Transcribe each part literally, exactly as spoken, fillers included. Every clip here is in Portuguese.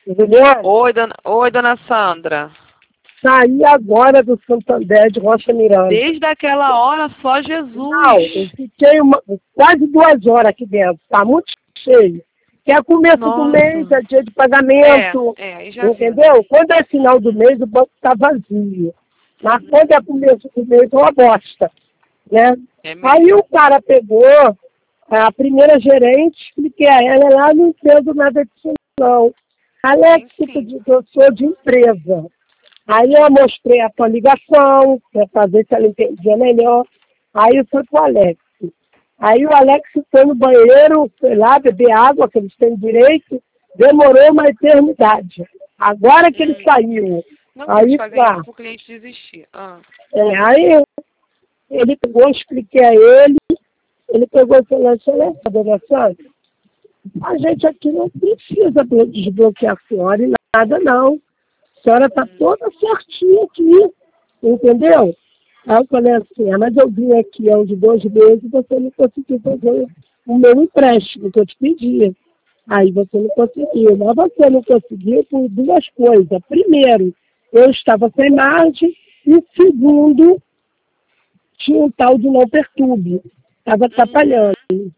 Juliana? Oi, dona, Oi, dona Sandra. Saí agora do Santander de Rocha Miranda. Desde aquela hora, só Jesus. Não, eu fiquei uma, quase duas horas aqui dentro. Tá muito cheio. Que é começo Nossa. do mês, é dia de pagamento. É, é, aí já entendeu? viu. Quando é final do mês, o banco tá vazio. Mas quando é começo do mês, é uma bosta. Né? É mesmo. Aí o cara pegou a primeira gerente, expliquei a ela, lá não entendo nada disso não. Alex, eu sou de empresa. Aí eu mostrei a tua ligação, para saber se ela entendia melhor. Aí eu fui pro Alex. Aí o Alex foi no banheiro, sei lá, beber água, que eles têm direito, demorou uma eternidade. Agora que ele hum. saiu. Não, aí tá. O cliente desistir. Ah. É, aí ele pegou, expliquei a ele, ele pegou e falou assim, olha só, dona Sandra, a gente aqui não precisa desbloquear a senhora e nada não. A senhora está toda certinha aqui, entendeu? Aí eu falei assim, ah, mas eu vim aqui há uns dois meses e você não conseguiu fazer o meu empréstimo que eu te pedi. Aí você não conseguiu. Mas você não conseguiu por duas coisas. Primeiro, eu estava sem margem e segundo, tinha um tal de não perturbe. Estava atrapalhando.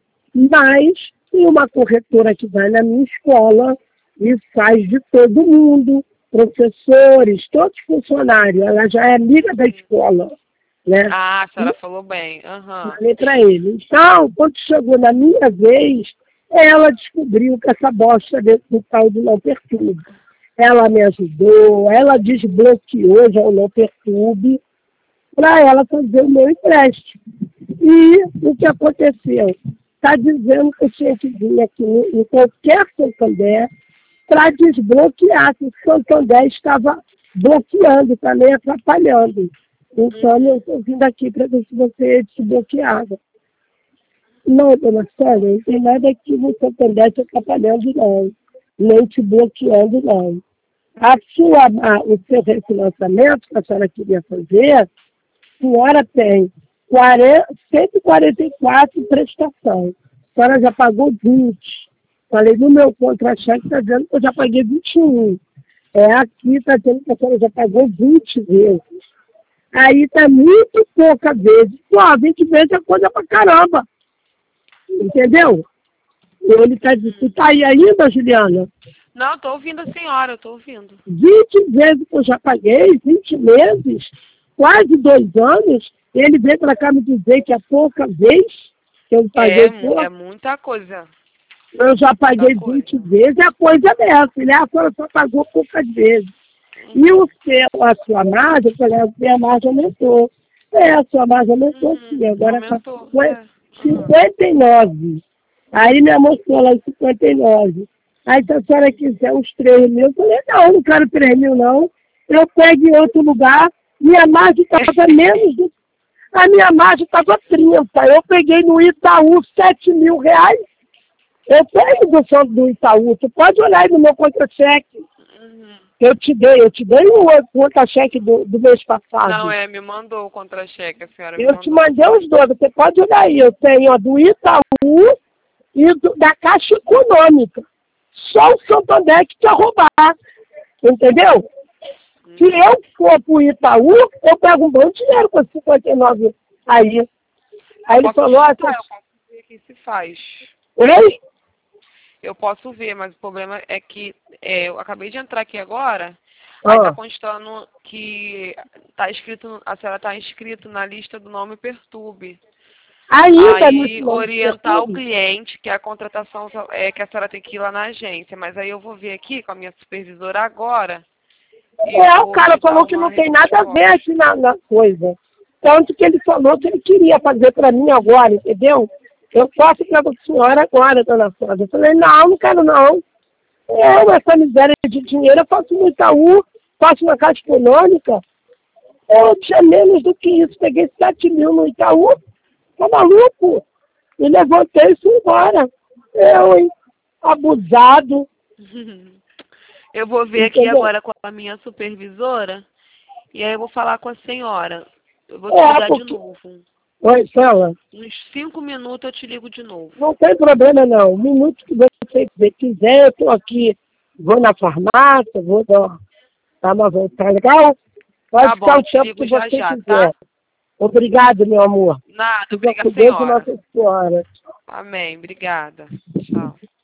Mas tem uma corretora que vai na minha escola e faz de todo mundo, professores, todos funcionários. Ela já é amiga da escola. Né? Ah, a senhora e, falou bem. Uhum. Falei para ele. Então, quando chegou na minha vez, ela descobriu que essa bosta dentro do tal de não perturbe. Ela me ajudou, ela desbloqueou já o não perturbe para ela fazer o meu empréstimo. E o que aconteceu? Está dizendo que eu tinha que vir aqui em qualquer Santander para desbloquear, que o Santander estava bloqueando, também atrapalhando. Então, uhum. eu estou vindo aqui para ver se você é desbloqueada. Não, dona Sônia, não tem nada que o Santander te atrapalhando, não. Nem te bloqueando, não. A sua, a, o seu refinanciamento que a senhora queria fazer, a senhora tem cento e quarenta e quatro prestações. A senhora já pagou vinte. Falei, no meu contra-cheque está dizendo que eu já paguei vinte e um. É, aqui está dizendo que a senhora já pagou vinte vezes. Aí tá muito pouca vezes. Pô, vinte vezes é coisa pra caramba. Entendeu? Ele tá dizendo, tu tá aí ainda, Juliana? Não, tô ouvindo a senhora, eu tô ouvindo. vinte vezes que eu já paguei, vinte meses, quase dois anos, ele veio pra cá me dizer que é pouca vez que eu paguei. É, pouco. É muita coisa. Eu já paguei vinte vezes, é a coisa dessa. Ele, a senhora só pagou poucas vezes. E o seu, a sua margem, eu falei, a minha margem aumentou. É, a sua margem aumentou, uhum, sim. Agora está cinquenta e nove. Aí me mostrou lá em cinquenta e nove. Aí se a senhora quiser uns três mil, eu falei, não, não quero três mil, não. Eu pego em outro lugar, minha margem estava menos do... A minha margem estava trinta. Eu peguei no Itaú sete mil reais. Eu pego do fundo do Itaú. Tu pode olhar aí no meu contra-cheque. Uhum. Eu te dei, eu te dei o contra-cheque do, do mês passado. Não, é, me mandou o contra-cheque, a senhora me Eu mandou. te mandei os dois, você pode olhar aí. Eu tenho a do Itaú e do, da Caixa Econômica. Só o Santander que quer roubar. Entendeu? Hum. Se eu for pro Itaú, eu pego um bom dinheiro com cinquenta e nove aí. Aí ele falou... Assim, eu posso ver o que se faz. Oi? Eu posso ver, mas o problema é que é, eu acabei de entrar aqui agora, ah. aí tá constando que tá escrito, a senhora tá inscrito na lista do nome Perturbe. Ainda aí orientar o cliente que a contratação é que a senhora tem que ir lá na agência, mas aí eu vou ver aqui com a minha supervisora agora. É, o cara falou que não tem nada a ver aqui na, na coisa. Tanto que ele falou que ele queria fazer para mim agora, entendeu? Eu posso para a senhora agora, dona Sônia. Eu falei, não, não quero não. Eu, essa miséria de dinheiro, eu faço no Itaú, faço na Caixa Econômica. Eu tinha menos do que isso. Peguei sete mil no Itaú. Tá maluco? E levantei e fui embora. Eu, hein? Abusado. Eu vou ver aqui Entendeu? agora com a minha supervisora. E aí eu vou falar com a senhora. Eu vou te é, ligar porque... de novo. Oi, fala. Uns cinco minutos eu te ligo de novo. Não tem problema, não. Um minuto que você quiser, eu estou aqui vou na farmácia, vou dar, dar uma volta. Tá legal? Pode Tá ficar bom, o tempo que já, você já, quiser. tá? Obrigado, meu amor. Nada, Fica obrigada, com Deus e senhora. Nossa Senhora. Amém, obrigada. Tchau.